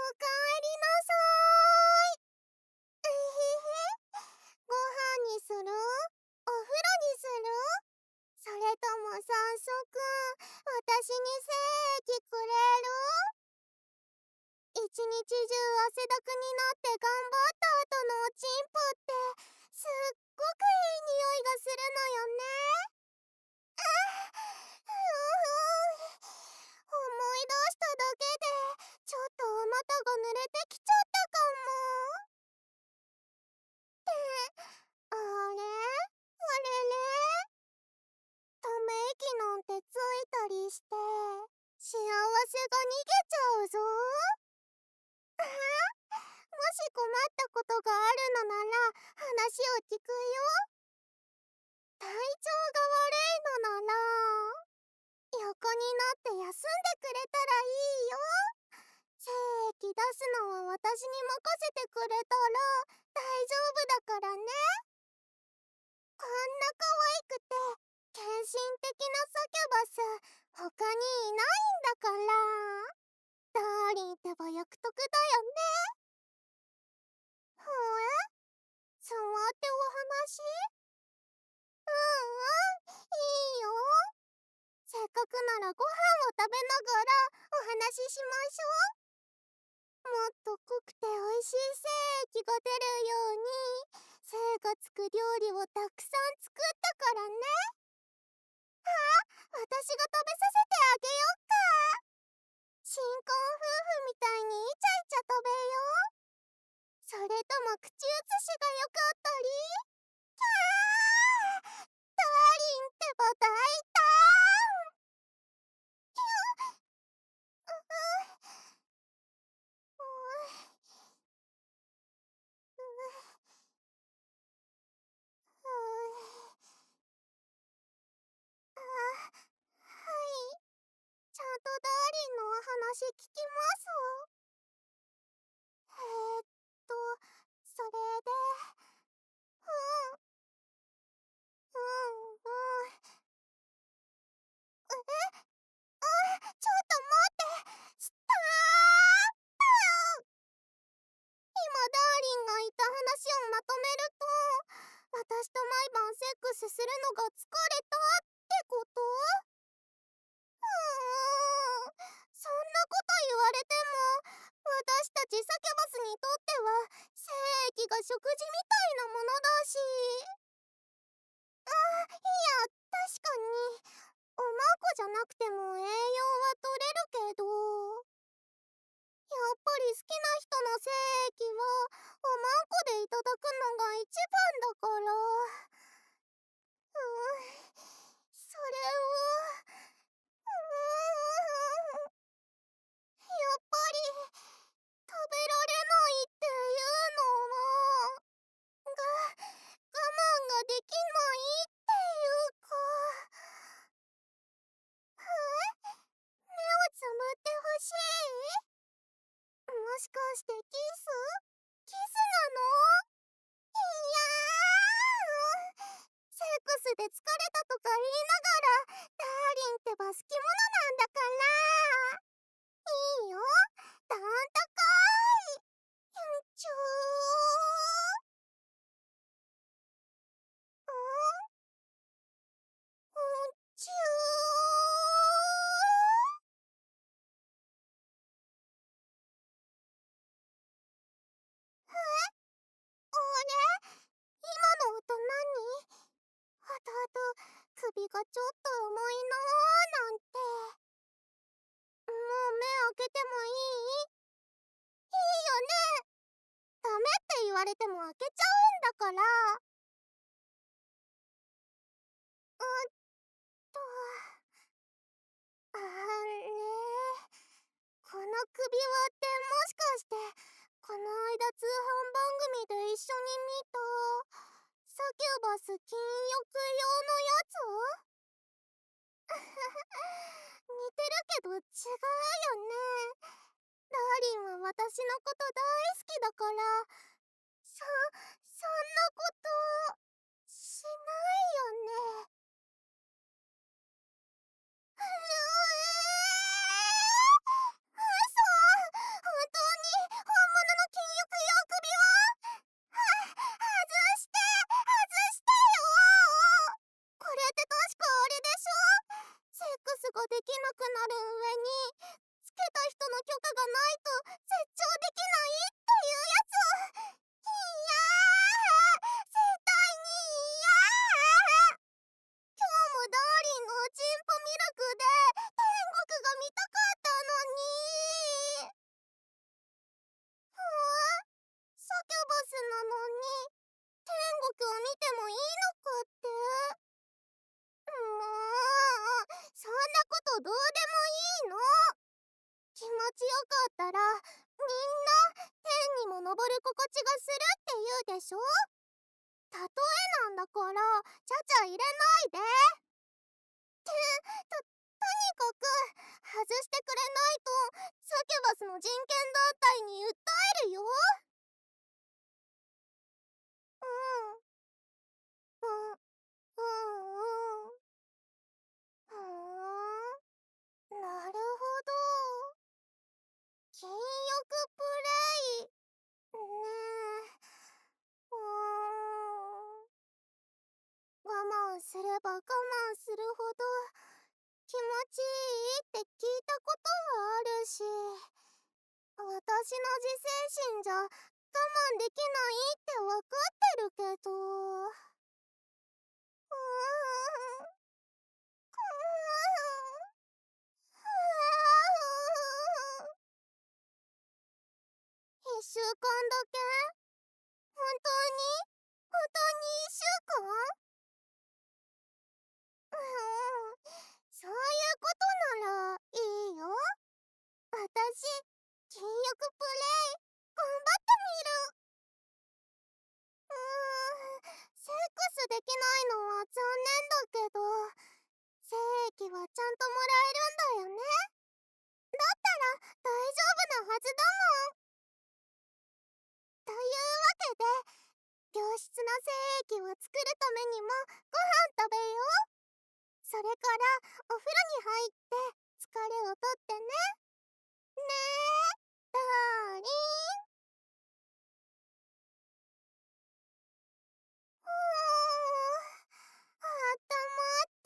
かえりなさーい。えへへ。ご飯にする？お風呂にする？それとも早速、私に精液くれる？一日中汗だくになって頑張った後のおちんぽってすっごくいい匂いがするのよね。思い出しただけでちょっとお股が濡れてきちゃったかも。あれあれれ、ため息なんてついたりして幸せが逃げちゃうぞ。あもし困ったことがあるのなら話を聞くよ。体調が悪いのなら横になって休んでくれたらいいよ。精液出すのは私に任せてくれたら大丈夫だからね。こんな可愛くて献身的なサキュバス他にいないんだから。ダーリンってば約束だよね。ほえ？触ってお話？うんうん、いいよ。せっかくならご飯を食べながらお話ししましょう。もっと濃くて美味しい精液が出るように精がつく料理をたくさん作ったからね。あ、私が食べさせてあげよっか。新婚夫婦みたいにイチャイチャ食べよう。それとも口移しがよかったり？キャー、ダーリンってば大胆。キュッ、はい。ちゃんとダーリンのお話聞きます。えーっと、それで、うん、うん、うん。ちょっと待って。スタープ！今ダーリンが言った話をまとめると、私と毎晩セックスするのが疲れたってこと？そんなこと言われても、私たちサキュバスにとっては精液が食事みたいなものだし。いや、確かにおまんこじゃなくても栄養は取れるけど、やっぱり好きな人の精液はおまんこでいただくのが一番だから。それを、やっぱり食べられないっていうのは、我慢ができないっていうか。目をつむってほしい？もしかしてキス？キスなの？いやー、セックスで疲れたとか言いながらダーリンってば好き者なんだから。いいよ、たんたかーい。ちょちゅあれ、今の音何？弟、首がちょっと重いなーなんて。もう目開けてもいい？いいよね？ダメって言われても開けちゃうんだから。と、この首輪ってもしかして、この間通販番組で一緒に見た、サキュバス禁欲用のやつ？似てるけど違うよね。ダーリンは私のこと大好きだから、そんなことしないよね。嘘！本当にきなくなる上に、つけた人の許可がないと絶頂できないっていうやつ。いやー、絶対に嫌ー。今日もダーリンのおちんぽミルクで天国が見たかったのに。サキュバスなのに天国を見てもいいのかって。もうそんなことどうでもいいの。気持ちよかったらみんな天にも昇る心地がするって言うでしょ。例えなんだからちゃちゃ入れないで。とにかく外してくれないとサキュバスの人権団体に訴えるよ。うんうんうんうん。ふーん、なるほど。禁欲プレイねえ。我慢すれば我慢するほど気持ちいいって聞いたことはあるし、私の自制心じゃ我慢できないってわかってるけど。1週間だけ？本当に？本当に1週間？そういうことならいいよ。私、禁欲プレイ頑張ってみる。セックスできないのは残念だけど、精液はちゃんともらえるんだよね。だったら大丈夫なはずだもん。というわけで、良質な精液を作るためにもご飯食べよう。それからお風呂に入って疲れをとってね。ねえ、ダーリン。あったまった。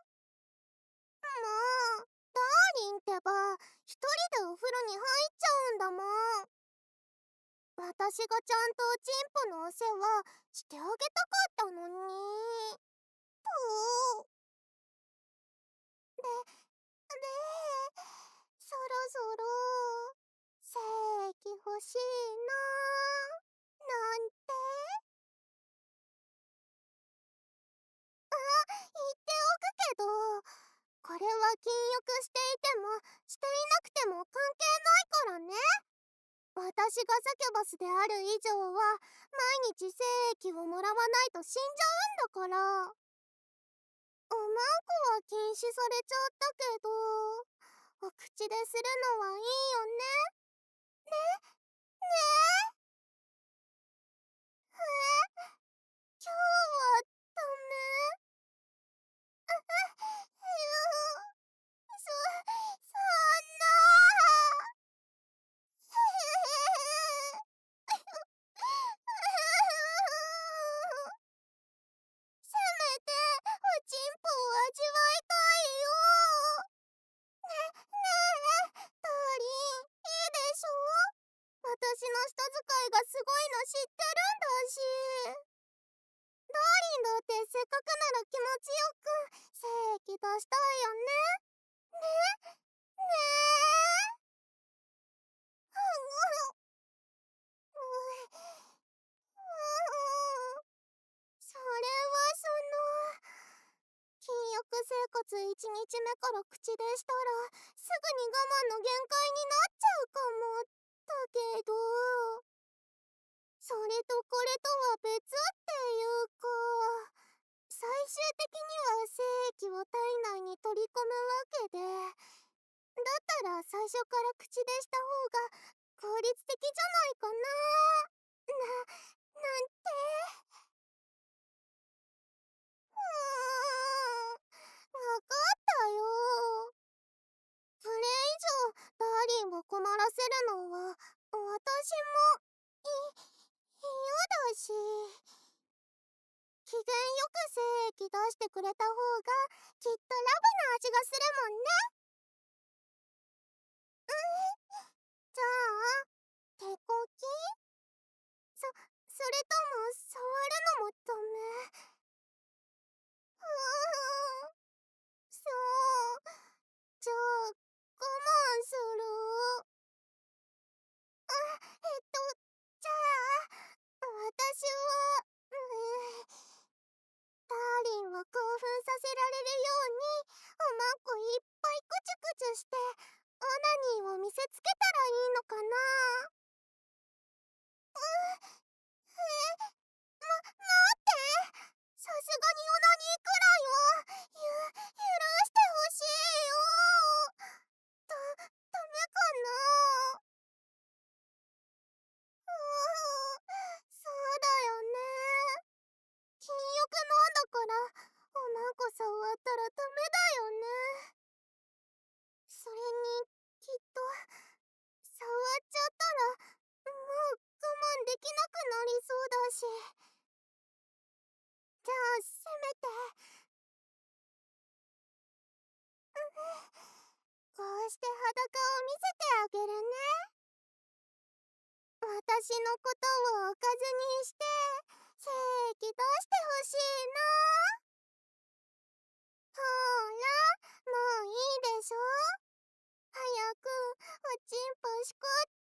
もう、ダーリンってば、一人でお風呂に入っちゃうんだもん。私がちゃんとおちんぽのお世話してあげたかったのに。ぷー。で、そろそろ、精液欲しいななんて。言っておくけど、これは禁欲していてもしていなくても関係ないからね。私がサキュバスである以上は毎日精液をもらわないと死んじゃうんだから。おまんこは禁止されちゃったけど、お口でするのはいいよね。ね、ねえ。今日はダメ？そんな。せめておちんぽを味わいたいよ。ねえ、ダーリン、いいでしょ？私の舌使いがすごいの知ってるんだし。ダーリンだってせっかくなら気持ちよく精液出したいよね。ね、ねえ。それは禁欲生活1日目から口でしたらすぐに我慢の限界になっちゃうかも。だけど、それとこれとは別っていうか、最終的には精液を体内に取り込むわけで、だったら最初から口でした方が効率的じゃないかな。なんて。わかったよ。それ以上ダーリンを困らせるのは私も嫌だし、機嫌よく精液出してくれた方がきっとラブな味がするもんね。 それとも触るのもダメ？そう。じゃあ、我慢する。じゃあ、私は、ダーリンを興奮させられるように、おまんこいっぱいクチュクチュして、オナニーを見せつけたらいいのかな？待って！さすがにオナニーくらいは、許してほしいよ。ダメかな？そうだよね。禁欲なんだから、おまんこ触ったらダメだよね。それに、きっと、触っちゃったら、もう我慢できなくなりそうだし。じゃあ、せめて、こうして裸を見せてあげるね。私のことをおかずにして、精液出してほしいな。ほーら、もういいでしょ？早く、おちんぽしこって。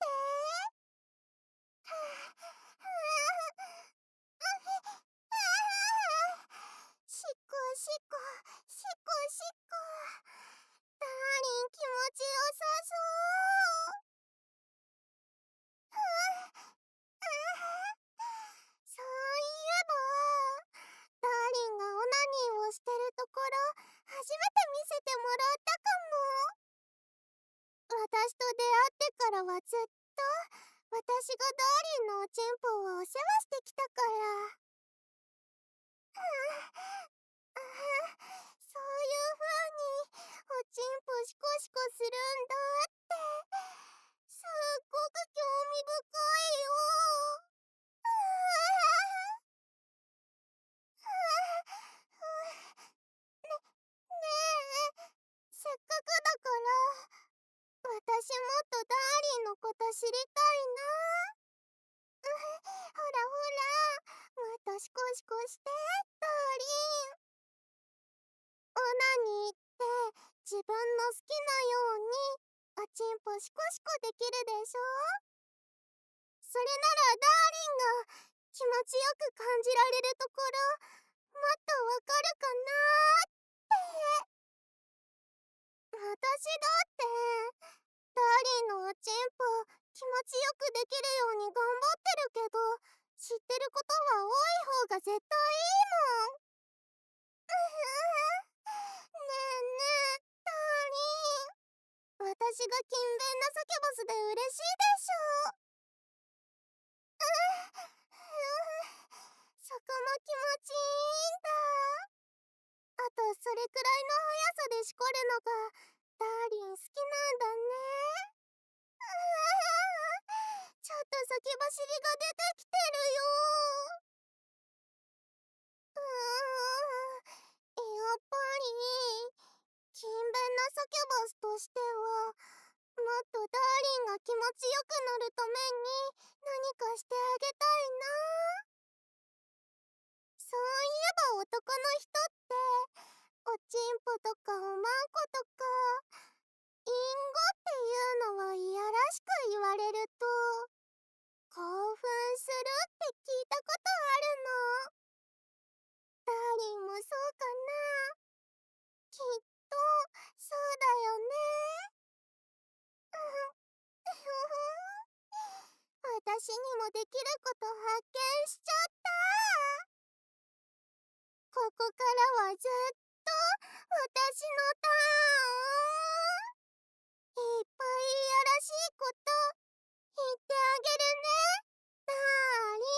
しこしこ、しこしこ。ダーリン気持ちよさそう。そういえば、ダーリンがオナニーをしてるところ、初めて見せてもらったかも。私と出会ってからはずっと、私がダーリンのおちんぽをお世話してきたから。そういう風に、おちんぽシコシコするんだって、すっごく興味深いよ。ねえ、せっかくだから、私もっとダーリンのこと知りたいな。ほらほら、もっとシコシコして、ダーリン。オナニーって自分の好きなようにおちんぽシコシコできるでしょ？それならダーリンが気持ちよく感じられるところ、もっとわかるかなーって。私だってダーリンのおちんぽ気持ちよくできるように頑張ってるけど、知ってることは多い方が絶対いいもん。ねえねえ、ダーリン。私が勤勉なサキュバスで嬉しいでしょ？そこも気持ちいいんだ。あとそれくらいの速さでしこるのがダーリン好きなんだね。ちょっと先走りが出てきてるよ。やっぱり勤勉なサキュバスとしては、もっとダーリンが気持ちよくなるために何かしてあげたいな。そういえば男の人っておちんぽとかおまんことかインゴっていうのをいやらしく言われると興奮するって聞いたことあるの。ダーリンもそうかな？きっとそうだよね。私にもできること発見しちゃった。ここからはずっと私のターン。いっぱいいやらしいこと言ってあげるね、ダーリ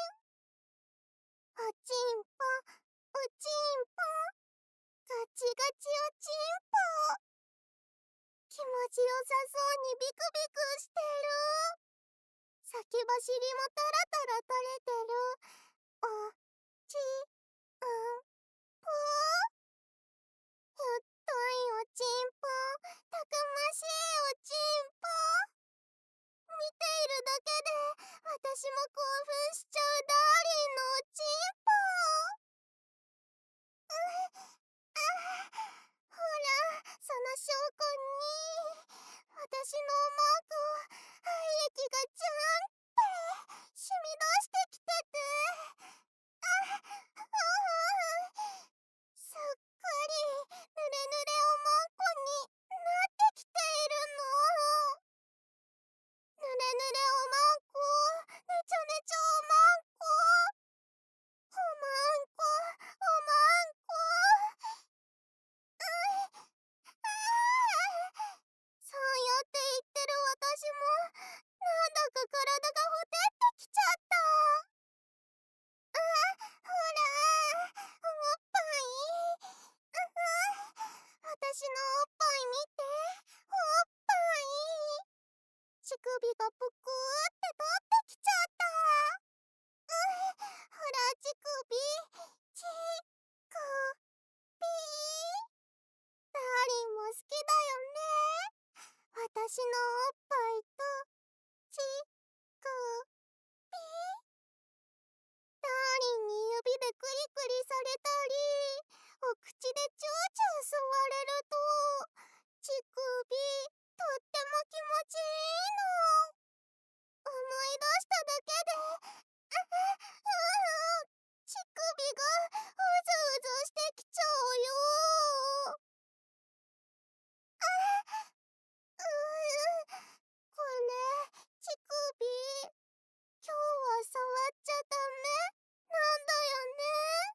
ン。おちんぽ、おちんぽ、ガチガチおちんぽ。気持ちよさそうにビクビクしてる。先走りもタラタラ垂れてる。おちんぽ。太いおちんぽ、たくましいおちんぽ。見ているだけで私も興奮しちゃうっぱい見て。おっぱい。乳首がぷくって立ってきちゃった。ほら、乳首。ちくび。ダーリンも好きだよね。私のおっぱいとちくび。ダーリンに指でクリクリされたり、お口でチューチュー吸われると、乳首とっても気持ちいいの。思い出しただけで、乳首がうずうずしてきちゃうよ。これ、乳首、今日は触っちゃダメなんだよね。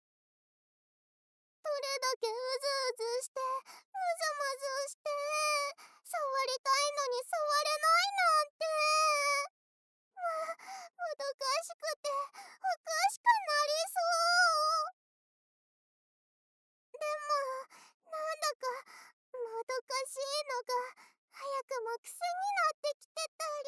どれだけうずうずして、むずむずして、触りたいのに触れないなんて。もどかしくて、おかしくなりそう。でも、なんだか、もどかしいのが、早くも癖になってきてたり。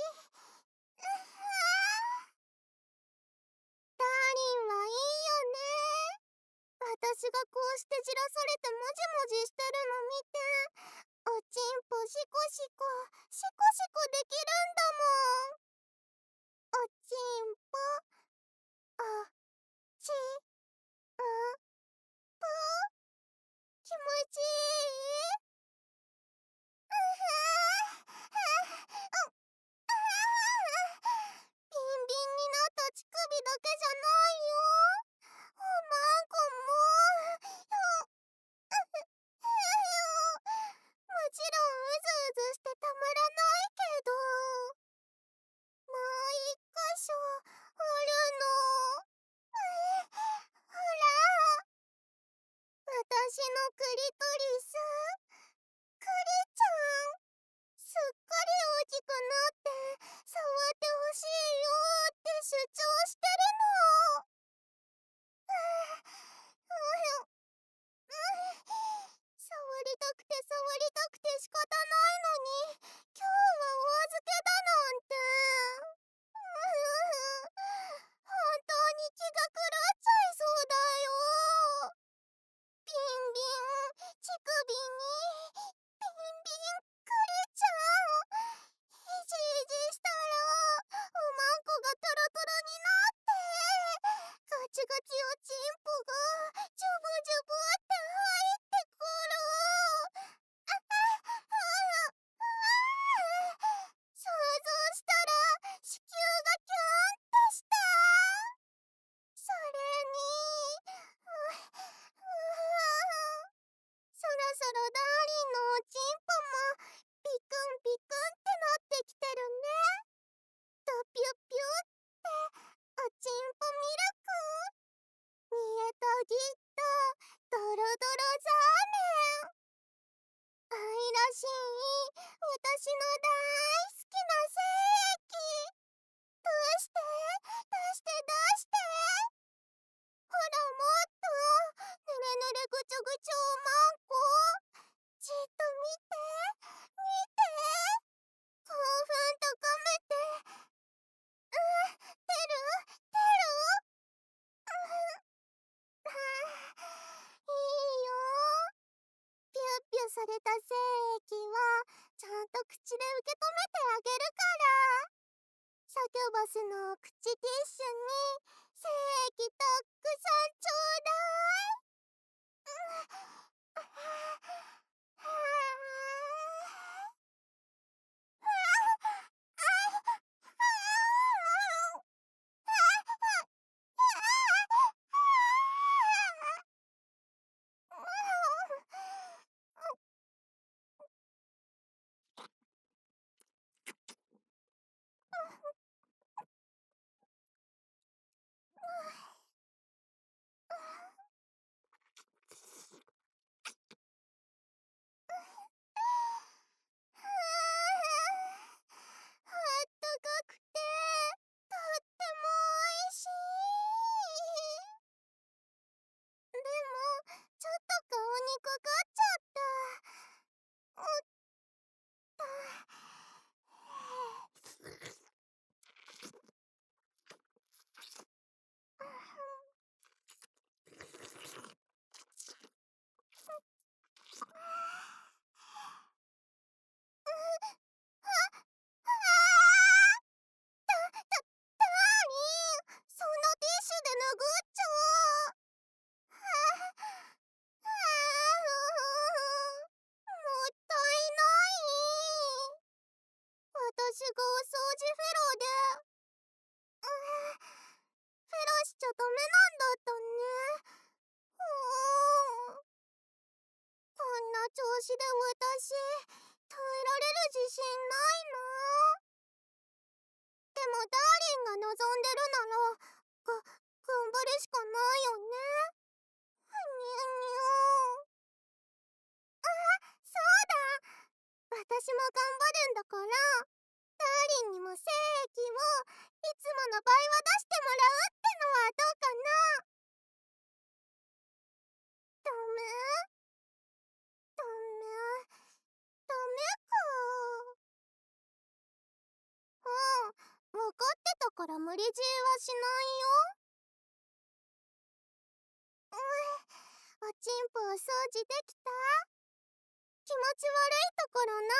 ダーリンはいいよね。私がこうしてじらされてもじもじしてるの見て、おちんぽシコシコ、シコシコできるんだもん。おちんぽ、おちんぽ、気持ちいい。ビンビンになった乳首だけじゃないよ。おまんこも。もちろんうずうずしてたまらないけど、もう一箇所あるの。ほら、私のクリトリス、クリちゃん。すっかり大きくなって触ってほしいよって主張してるの。触りたくて触りたくて仕方ないのに、今日はお預けだなんて。本当に気が狂っちゃいそうだよ。ビンビン、乳首に、ビンビン、クリちゃん。いじいじしたら、おまんこがトロトロになって、ガチガチおちんぽが、ジュブジュブって入ってくる。想像したら、子宮がキュンってした。それに、そろそろダーリンのおちんぽもピクンピクンってなってきてるね。ドピュピュっておちんぽミルク。煮えたぎったドロドロザーメン。愛らしい私の大好きな精液。出して出して出して。ほらもっと、ぬれぬれぐちょぐちょおまんこ。じっと見て、見て。興奮高めて。出る出る。いいよ。ピュッピュされた精液は、ちゃんと口で受け止めてあげるから。サキュバスの口ティッシュに精液たっくさんちょうだい。 私がお掃除フェロで。フェロしちゃダメなんだったね。こんな調子で私、耐えられる自信ないな。でもダーリンが望んでるなら、頑張るしかないよね。にゅにゅ。そうだ、私も頑張るんだから、ダーリンにも精液をいつもの倍は出してもらうってのはどうかな。ダメダメダメか。分かってたから無理強いはしないよ。おちんぽお掃除できた？気持ち悪いところない？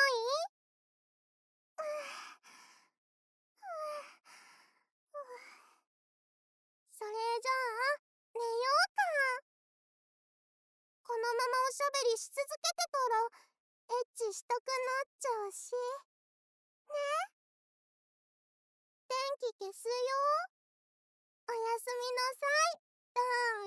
それじゃあ、寝ようか。このままおしゃべりし続けてたら、エッチしたくなっちゃうし。ね？電気消すよ。おやすみなさい、ダーリン。